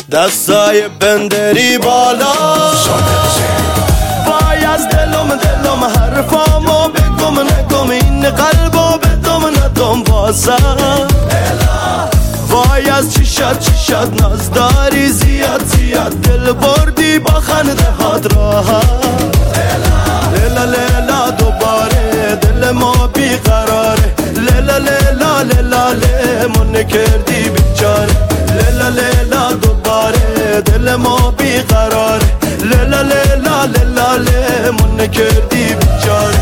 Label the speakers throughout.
Speaker 1: دستای بندری بالا وای از دلم حرفامو بگم نگم این قلبو بدم ندم واسم وای از چشات نازداری زیاد دل بردی با خنده هات راحت لیلا لیلا دوباره دل ما بیقراره لیلا لیلا لیلا لیمون کردی بیچاره لیلا لیلا دوباره دل ما بیقراره لیلا لیلا لیلا لیمون کردی بیچاره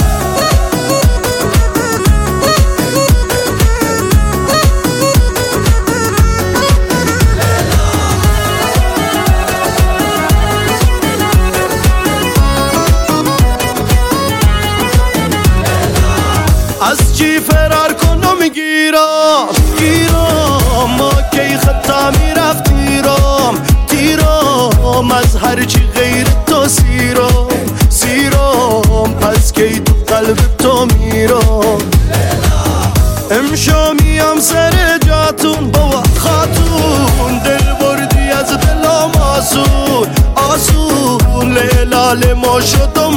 Speaker 1: از چی فرار کنم گیرم ما کی خطا میرفت تیرم از هر چی غیر تو سیرم پس کی تو قلب تو میرم امشو میام سر جاتون با خاتون دل بردی از دلم آسون لیلا ما شدم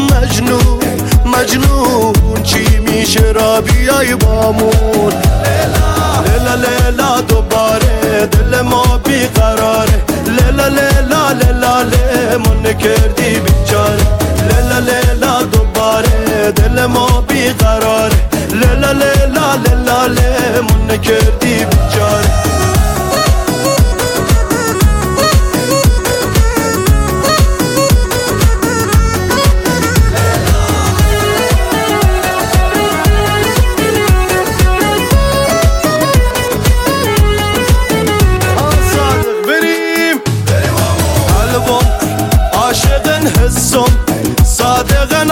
Speaker 1: مجنون چی میشه را بیای بامون لیلا لیلا دوباره دل ما بیقراره لیلا لیلا لیلا لیمون کردی بیچاره لیلا لیلا دوباره دل ما بیقراره لیلا لیلا لیلا لیمون کردی بیچاره عاشقن حسم صادقن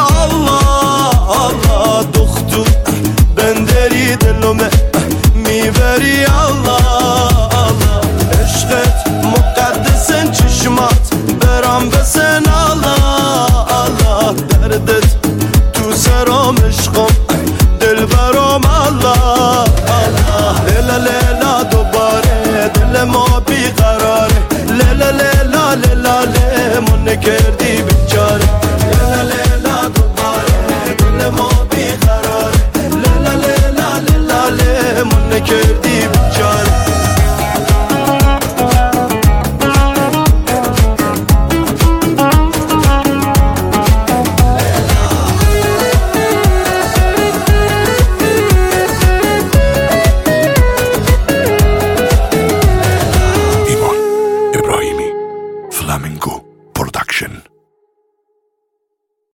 Speaker 1: Allah دختو بندری دلومه میبری Allah عشقت مقدسن چشمات برام بسن Allah دردت تو سرام عشقم دل برام Allah لیلا لیلا دوباره دل ما بیقراره لیلا لیلا لیلا لیمون کردی بیچاره لیلا لیلا دوباره دل ما بیقراره لیلا لیلا لیلا لیمون کردی بیچاره
Speaker 2: Iman Ibrahimi Flamingo Production